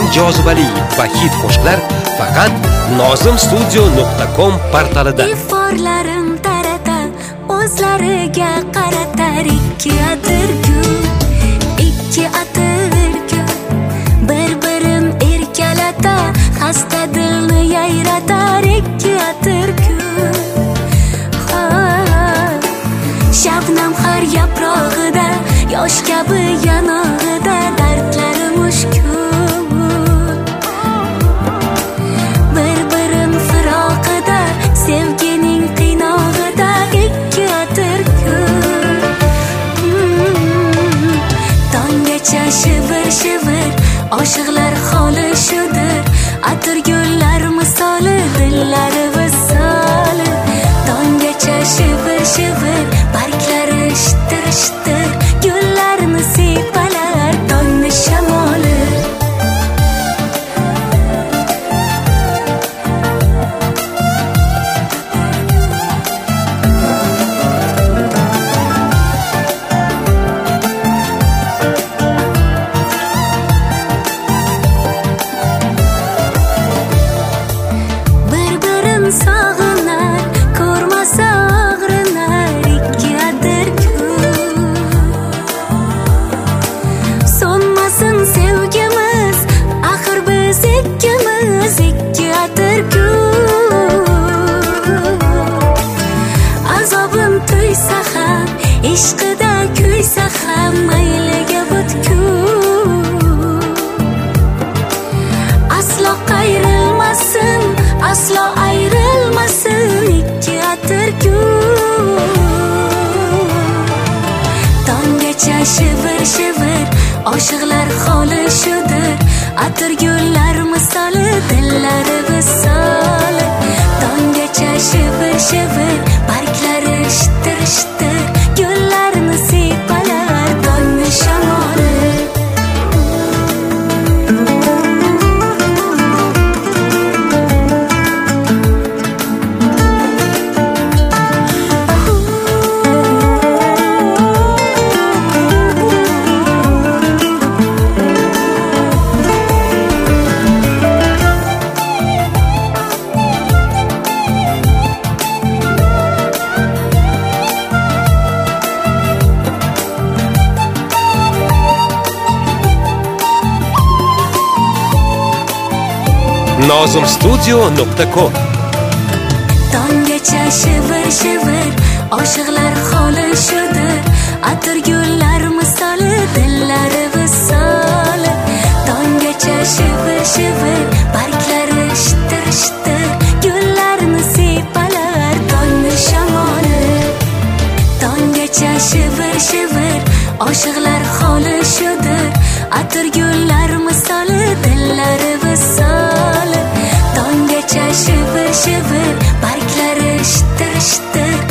eng jozibali va hit qo'shiqlar faqat nozimstudio.com portalida. Iforlarim tarata, o'zlariga qaratar ikki atirgul, ikki atirgul. Bir-birin erkalata, xasta dilni yayratar ikki atirgul. Shabnam har yaprog'ida, yosh kabi yanog'ida dardlari mushkul. Bir-birin firoqida, sevgining qiynog'ida ikki atirgul. Tonggacha shivir-shivir, oshiqlar holi shudir. Atirgullar misoli, dillari visoli. Tonggacha shivir-shivir, barglari shitir-shitir, gullarni siypalar tongni shamoli. Bir-birin sog'inar, ko'rmasa og'rinar ikki atirgul. So'nmasin sevgimiz, axir biz ikkimiz ikki atirgul. Azobim tuysa ham, ishqida kuysa ham mayliga butkul. Aslo qayrilmasin, aslo ayrilmasin ikki atirgul. Tonggacha shivir-shivir, oshiqlar holi shudir. Atirgullar misoli, dillari visoli. Tonggacha shivir-shivir, barglari shitir-shitir, gullarni siypalar tongni shamoli. nozimstudio.com. Tonggacha shivir-shivir, oshiqlar holi shudir. Atirgullar misoli, dillari visoli. Tonggacha shivir-shivir, barglari shitir-shitir, gullarni siypalar tongni shamoli. Tonggacha shivir-shivir, oshiqlar holi shudir. Atirgullar misoli, dillari visoli. Tonggacha shivir-shivir, barglari shitir-shitir,